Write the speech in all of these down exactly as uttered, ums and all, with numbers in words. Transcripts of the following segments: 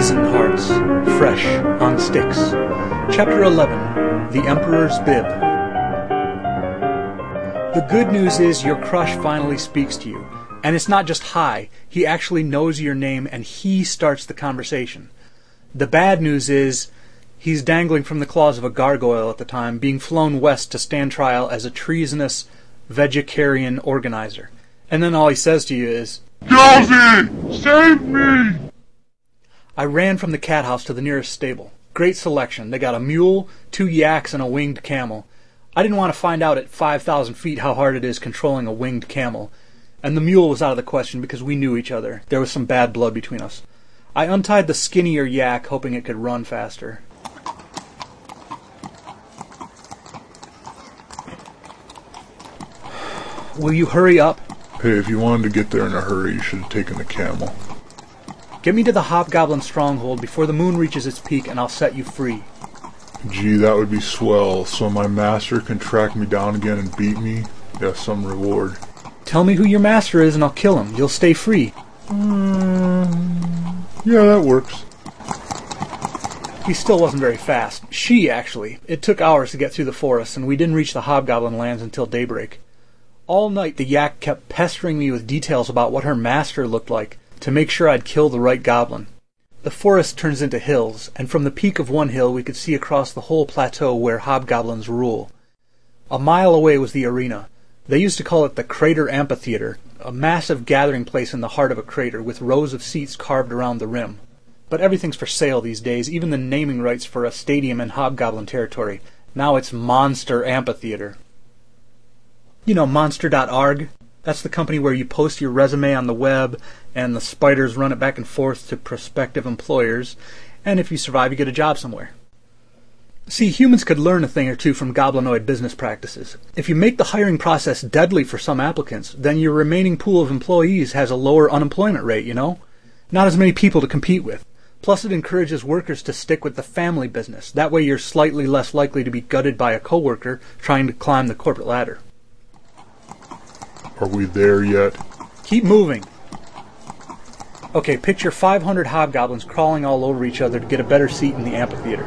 Seasoned Hearts, fresh on sticks. Chapter eleven, The Emperor's Bib. The good news is your crush finally speaks to you. And it's not just hi, he actually knows your name and he starts the conversation. The bad news is he's dangling from the claws of a gargoyle at the time, being flown west to stand trial as a treasonous vegetarian organizer. And then all he says to you is, Josie! Save me! I ran from the cat house to the nearest stable. Great selection. They got a mule, two yaks, and a winged camel. I didn't want to find out at five thousand feet how hard it is controlling a winged camel. And the mule was out of the question because we knew each other. There was some bad blood between us. I untied the skinnier yak, hoping it could run faster. Will you hurry up? Hey, if you wanted to get there in a hurry, you should have taken the camel. Get me to the hobgoblin stronghold before the moon reaches its peak, and I'll set you free. Gee, that would be swell. So my master can track me down again and beat me? Yeah, some reward. Tell me who your master is and I'll kill him. You'll stay free. Um, yeah, that works. He still wasn't very fast. She, actually. It took hours to get through the forest, and we didn't reach the hobgoblin lands until daybreak. All night the yak kept pestering me with details about what her master looked like, to make sure I'd kill the right goblin. The forest turns into hills, and from the peak of one hill we could see across the whole plateau where hobgoblins rule. A mile away was the arena. They used to call it the Crater Amphitheater, a massive gathering place in the heart of a crater with rows of seats carved around the rim. But everything's for sale these days, even the naming rights for a stadium in hobgoblin territory. Now it's Monster Amphitheater. You know, monster dot org? That's the company where you post your resume on the web, and the spiders run it back and forth to prospective employers, and if you survive, you get a job somewhere. See, humans could learn a thing or two from goblinoid business practices. If you make the hiring process deadly for some applicants, then your remaining pool of employees has a lower unemployment rate, you know? Not as many people to compete with. Plus it encourages workers to stick with the family business. That way you're slightly less likely to be gutted by a coworker trying to climb the corporate ladder. Are we there yet? Keep moving. Okay, picture five hundred hobgoblins crawling all over each other to get a better seat in the amphitheater.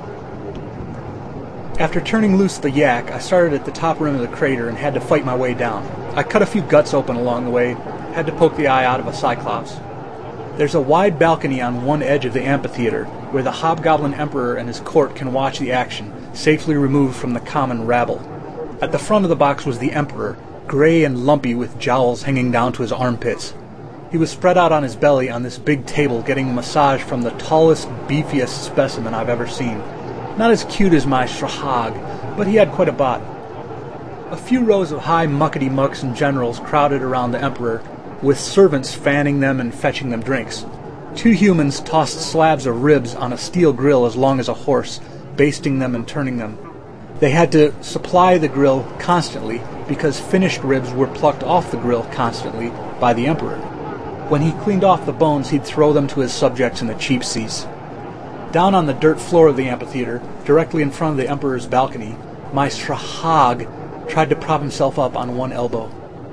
After turning loose the yak, I started at the top rim of the crater and had to fight my way down. I cut a few guts open along the way, had to poke the eye out of a cyclops. There's a wide balcony on one edge of the amphitheater where the hobgoblin emperor and his court can watch the action, safely removed from the common rabble. At the front of the box was the emperor, gray and lumpy with jowls hanging down to his armpits. He was spread out on his belly on this big table getting a massage from the tallest, beefiest specimen I've ever seen. Not as cute as my Strahag, but he had quite a bod. A few rows of high muckety-mucks and generals crowded around the emperor, with servants fanning them and fetching them drinks. Two humans tossed slabs of ribs on a steel grill as long as a horse, basting them and turning them. They had to supply the grill constantly because finished ribs were plucked off the grill constantly by the emperor. When he cleaned off the bones, he'd throw them to his subjects in the cheap seats. Down on the dirt floor of the amphitheater, directly in front of the emperor's balcony, my Strahag tried to prop himself up on one elbow.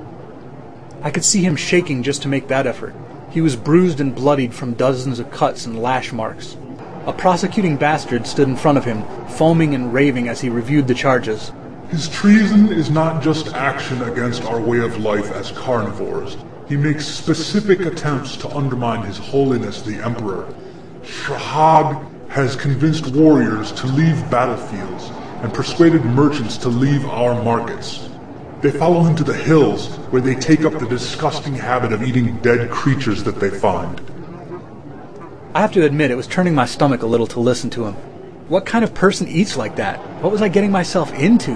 I could see him shaking just to make that effort. He was bruised and bloodied from dozens of cuts and lash marks. A prosecuting bastard stood in front of him, foaming and raving as he reviewed the charges. His treason is not just action against our way of life as carnivores. He makes specific attempts to undermine His Holiness the Emperor. Strahag has convinced warriors to leave battlefields and persuaded merchants to leave our markets. They follow him to the hills, where they take up the disgusting habit of eating dead creatures that they find. I have to admit, it was turning my stomach a little to listen to him. What kind of person eats like that? What was I getting myself into?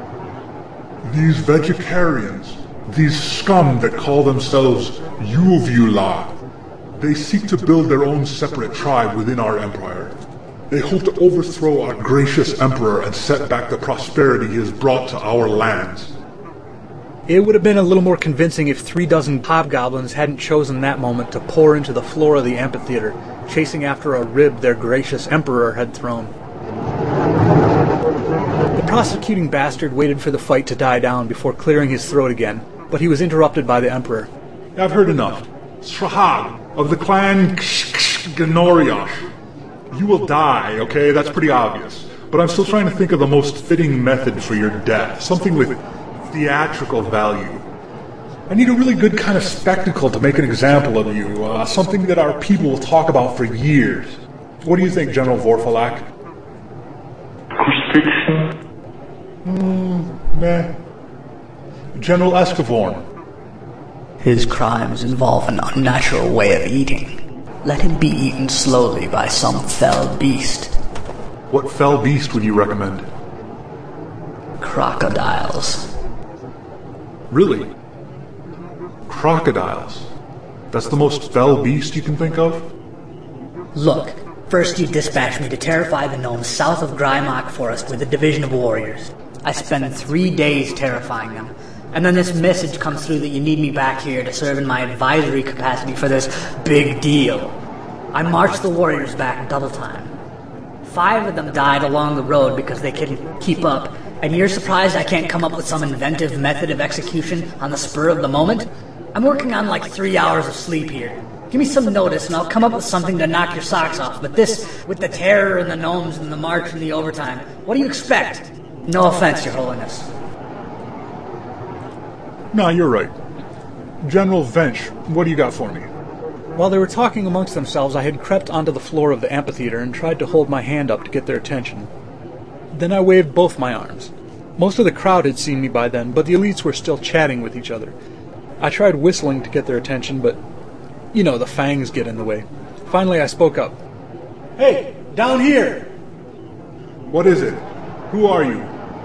These vegetarians, these scum that call themselves Uvula, they seek to build their own separate tribe within our empire. They hope to overthrow our gracious emperor and set back the prosperity he has brought to our lands. It would have been a little more convincing if three dozen hobgoblins hadn't chosen that moment to pour into the floor of the amphitheater, chasing after a rib their gracious emperor had thrown. The prosecuting bastard waited for the fight to die down before clearing his throat again, but he was interrupted by the emperor. I've heard enough. Strahag, of the clan Gnoriash. You will die, okay? That's pretty obvious. But I'm still trying to think of the most fitting method for your death. Something with theatrical value. I need a really good kind of spectacle to make an example of you. Uh, something that our people will talk about for years. What do you think, General Vorfalak? Crucifixion? Hmm, meh. General Escavorn. His crimes involve an unnatural way of eating. Let him be eaten slowly by some fell beast. What fell beast would you recommend? Crocodiles. Really? Crocodiles? That's the most fell beast you can think of? Look, first you dispatch me to terrify the gnomes south of Grymock Forest with a division of warriors. I spend three days terrifying them. And then this message comes through that you need me back here to serve in my advisory capacity for this big deal. I march the warriors back double time. Five of them died along the road because they couldn't keep up. And you're surprised I can't come up with some inventive method of execution on the spur of the moment? I'm working on like three hours of sleep here. Give me some notice and I'll come up with something to knock your socks off. But this, with the terror and the gnomes and the march and the overtime, what do you expect? No offense, Your Holiness. No, you're right. General Vench, what do you got for me? While they were talking amongst themselves, I had crept onto the floor of the amphitheater and tried to hold my hand up to get their attention. Then I waved both my arms. Most of the crowd had seen me by then, but the elites were still chatting with each other. I tried whistling to get their attention, but, you know, the fangs get in the way. Finally, I spoke up. Hey, down here! What is it? Who are you?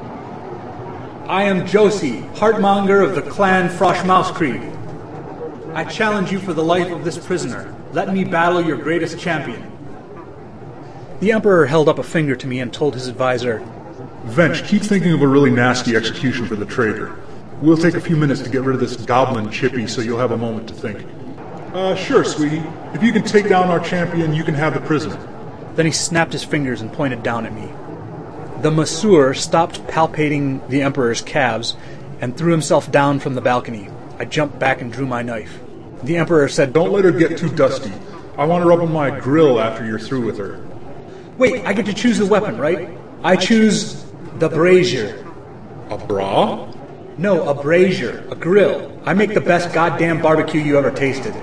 I am Josie, Heartmonger of the clan Froshmauskrieg. I challenge you for the life of this prisoner. Let me battle your greatest champion. The Emperor held up a finger to me and told his advisor, Vench, keep thinking of a really nasty execution for the traitor. We'll take a few minutes to get rid of this goblin Chippy so you'll have a moment to think. Uh, sure, sweetie. If you can take down our champion, you can have the prisoner. Then he snapped his fingers and pointed down at me. The masseur stopped palpating the Emperor's calves and threw himself down from the balcony. I jumped back and drew my knife. The Emperor said, Don't let her get too dusty. I want her up on my grill after you're through with her. Wait, I get to choose the weapon, right? I choose the brazier. A bra? No, a brazier, a grill. I make the best goddamn barbecue you ever tasted.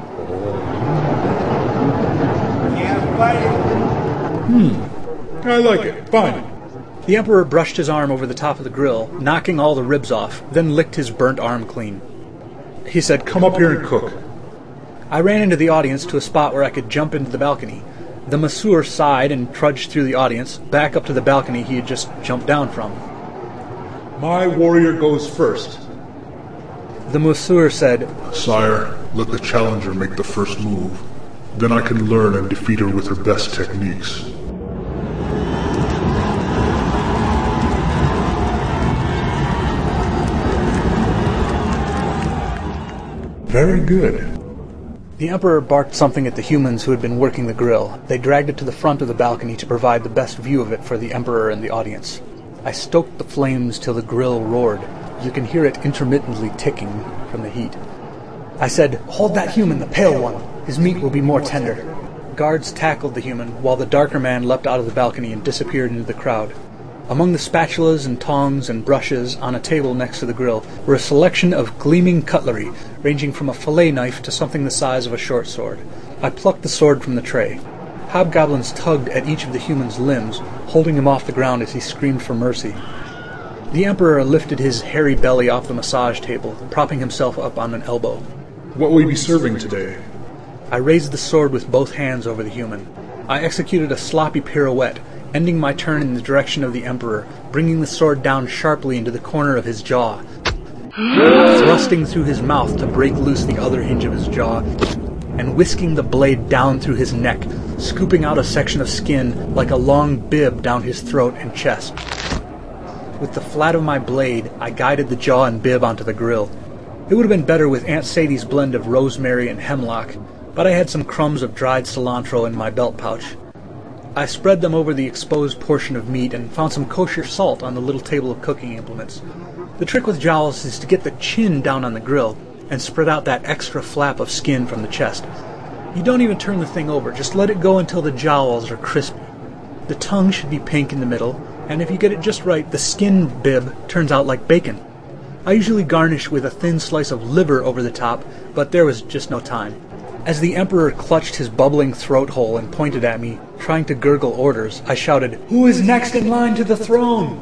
Hmm, I like it. Fine. The Emperor brushed his arm over the top of the grill, knocking all the ribs off, then licked his burnt arm clean. He said, Come up here and cook. I ran into the audience to a spot where I could jump into the balcony. The masseur sighed and trudged through the audience, back up to the balcony he had just jumped down from. My warrior goes first. The masseur said, Sire, let the challenger make the first move. Then I can learn and defeat her with her best techniques. Very good. The Emperor barked something at the humans who had been working the grill. They dragged it to the front of the balcony to provide the best view of it for the Emperor and the audience. I stoked the flames till the grill roared. You can hear it intermittently ticking from the heat. I said, Hold that human, the pale one. His meat will be more tender. Guards tackled the human, while the darker man leapt out of the balcony and disappeared into the crowd. Among the spatulas and tongs and brushes on a table next to the grill were a selection of gleaming cutlery, ranging from a fillet knife to something the size of a short sword. I plucked the sword from the tray. Hobgoblins tugged at each of the human's limbs, holding him off the ground as he screamed for mercy. The Emperor lifted his hairy belly off the massage table, propping himself up on an elbow. What will you be serving today? I raised the sword with both hands over the human. I executed a sloppy pirouette, ending my turn in the direction of the Emperor, bringing the sword down sharply into the corner of his jaw, thrusting through his mouth to break loose the other hinge of his jaw, and whisking the blade down through his neck, scooping out a section of skin like a long bib down his throat and chest. With the flat of my blade, I guided the jaw and bib onto the grill. It would have been better with Aunt Sadie's blend of rosemary and hemlock, but I had some crumbs of dried cilantro in my belt pouch. I spread them over the exposed portion of meat and found some kosher salt on the little table of cooking implements. The trick with jowls is to get the chin down on the grill and spread out that extra flap of skin from the chest. You don't even turn the thing over, just let it go until the jowls are crispy. The tongue should be pink in the middle, and if you get it just right, the skin bib turns out like bacon. I usually garnish with a thin slice of liver over the top, but there was just no time. As the Emperor clutched his bubbling throat hole and pointed at me, trying to gurgle orders, I shouted, "Who is next in line to the throne?"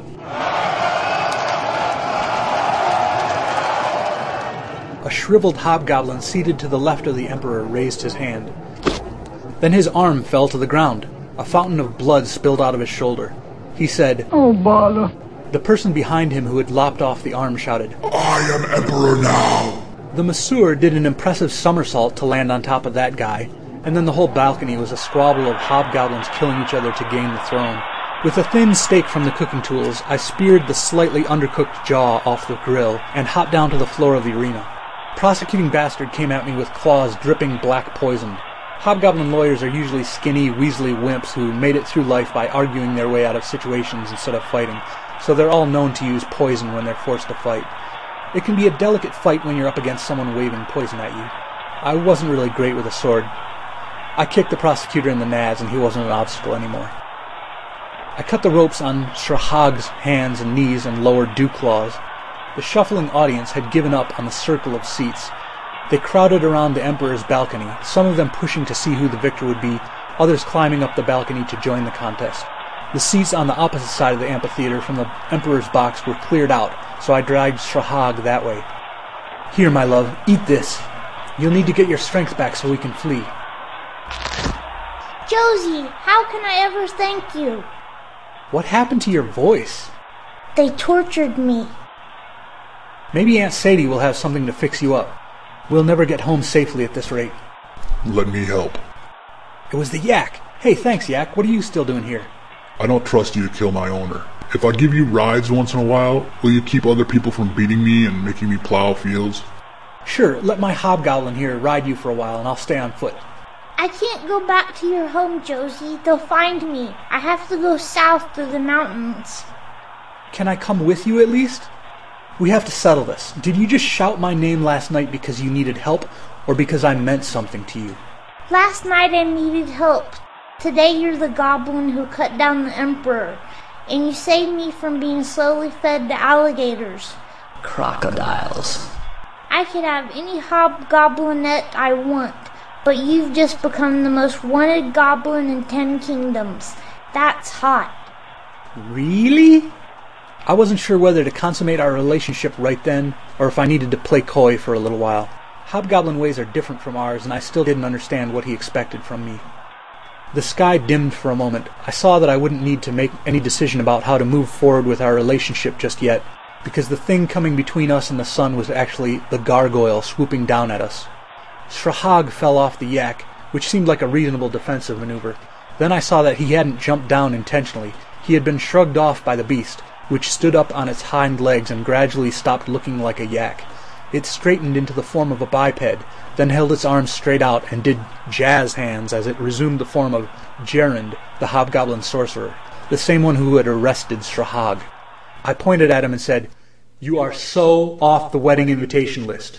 A shriveled hobgoblin seated to the left of the Emperor raised his hand. Then his arm fell to the ground. A fountain of blood spilled out of his shoulder. He said, "Oh, bother." The person behind him who had lopped off the arm shouted, "I am Emperor now." The masseur did an impressive somersault to land on top of that guy, and then the whole balcony was a squabble of hobgoblins killing each other to gain the throne. With a thin stake from the cooking tools, I speared the slightly undercooked jaw off the grill and hopped down to the floor of the arena. Prosecuting bastard came at me with claws dripping black poison. Hobgoblin lawyers are usually skinny, weaselly wimps who made it through life by arguing their way out of situations instead of fighting, so they're all known to use poison when they're forced to fight. It can be a delicate fight when you're up against someone waving poison at you. I wasn't really great with a sword. I kicked the prosecutor in the nads and he wasn't an obstacle anymore. I cut the ropes on Shrahag's hands and knees and lowered dew claws. The shuffling audience had given up on the circle of seats. They crowded around the Emperor's balcony, some of them pushing to see who the victor would be, others climbing up the balcony to join the contest. The seats on the opposite side of the amphitheater from the Emperor's box were cleared out, so I dragged Shrahag that way. "Here, my love, eat this. You'll need to get your strength back so we can flee." Josie, how can I ever thank you? What happened to your voice? They tortured me. Maybe Aunt Sadie will have something to fix you up. We'll never get home safely at this rate. Let me help. It was the Yak. Hey, thanks, Yak. What are you still doing here? I don't trust you to kill my owner. If I give you rides once in a while, will you keep other people from beating me and making me plow fields? Sure, let my hobgoblin here ride you for a while and I'll stay on foot. I can't go back to your home, Josie. They'll find me. I have to go south through the mountains. Can I come with you at least? We have to settle this. Did you just shout my name last night because you needed help, or because I meant something to you? Last night I needed help. Today you're the goblin who cut down the Emperor, and you saved me from being slowly fed to alligators. Crocodiles. I could have any hobgoblinette I want, but you've just become the most wanted goblin in ten kingdoms. That's hot. Really? I wasn't sure whether to consummate our relationship right then, or if I needed to play coy for a little while. Hobgoblin ways are different from ours, and I still didn't understand what he expected from me. The sky dimmed for a moment. I saw that I wouldn't need to make any decision about how to move forward with our relationship just yet, because the thing coming between us and the sun was actually the gargoyle swooping down at us. Shrahag fell off the Yak, which seemed like a reasonable defensive maneuver. Then I saw that he hadn't jumped down intentionally. He had been shrugged off by the beast, which stood up on its hind legs and gradually stopped looking like a yak. It straightened into the form of a biped, then held its arms straight out and did jazz hands as it resumed the form of Gerund, the hobgoblin sorcerer, the same one who had arrested Shrahag. I pointed at him and said, "You are so off the wedding invitation list."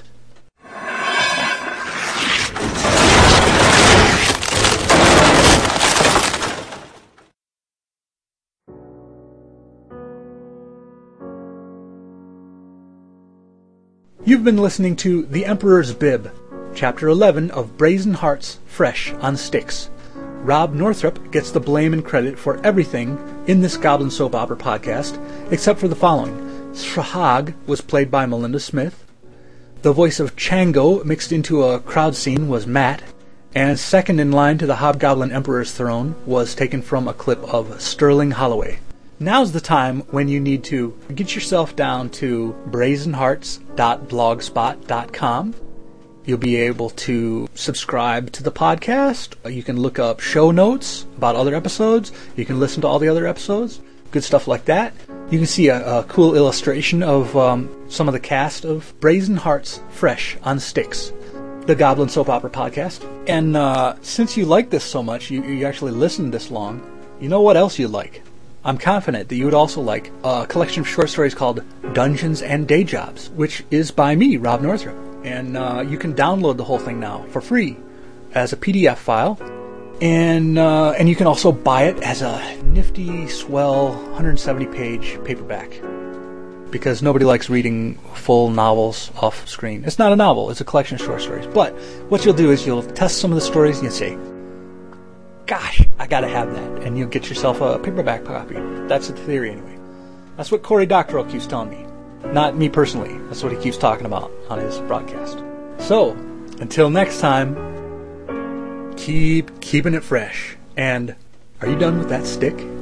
You've been listening to The Emperor's Bib, Chapter eleven of Brazen Hearts Fresh on Sticks. Rob Northrop gets the blame and credit for everything in this Goblin Soap Opera podcast, except for the following. Shrahag was played by Melinda Smith. The voice of Chango mixed into a crowd scene was Matt. And second in line to the Hobgoblin Emperor's throne was taken from a clip of Sterling Holloway. Now's the time when you need to get yourself down to brazen hearts dot blogspot dot com. You'll be able to subscribe to the podcast. You can look up show notes about other episodes. You can listen to all the other episodes. Good stuff like that. You can see a, a cool illustration of um, some of the cast of Brazen Hearts Fresh on Sticks, the Goblin Soap Opera podcast. And uh, since you like this so much, you, you actually listened this long, you know what else you like? I'm confident that you would also like a collection of short stories called Dungeons and Day Jobs, which is by me, Rob Northrop. And uh, you can download the whole thing now for free as a P D F file, and uh, and you can also buy it as a nifty, swell, one hundred seventy page paperback. Because nobody likes reading full novels off screen. It's not a novel, it's a collection of short stories. But what you'll do is you'll test some of the stories and you'll say, gosh, I gotta have that. And you'll get yourself a paperback copy. That's the theory anyway. That's what Cory Doctorow keeps telling me. Not me personally. That's what he keeps talking about on his broadcast. So, until next time, keep keeping it fresh. And are you done with that stick?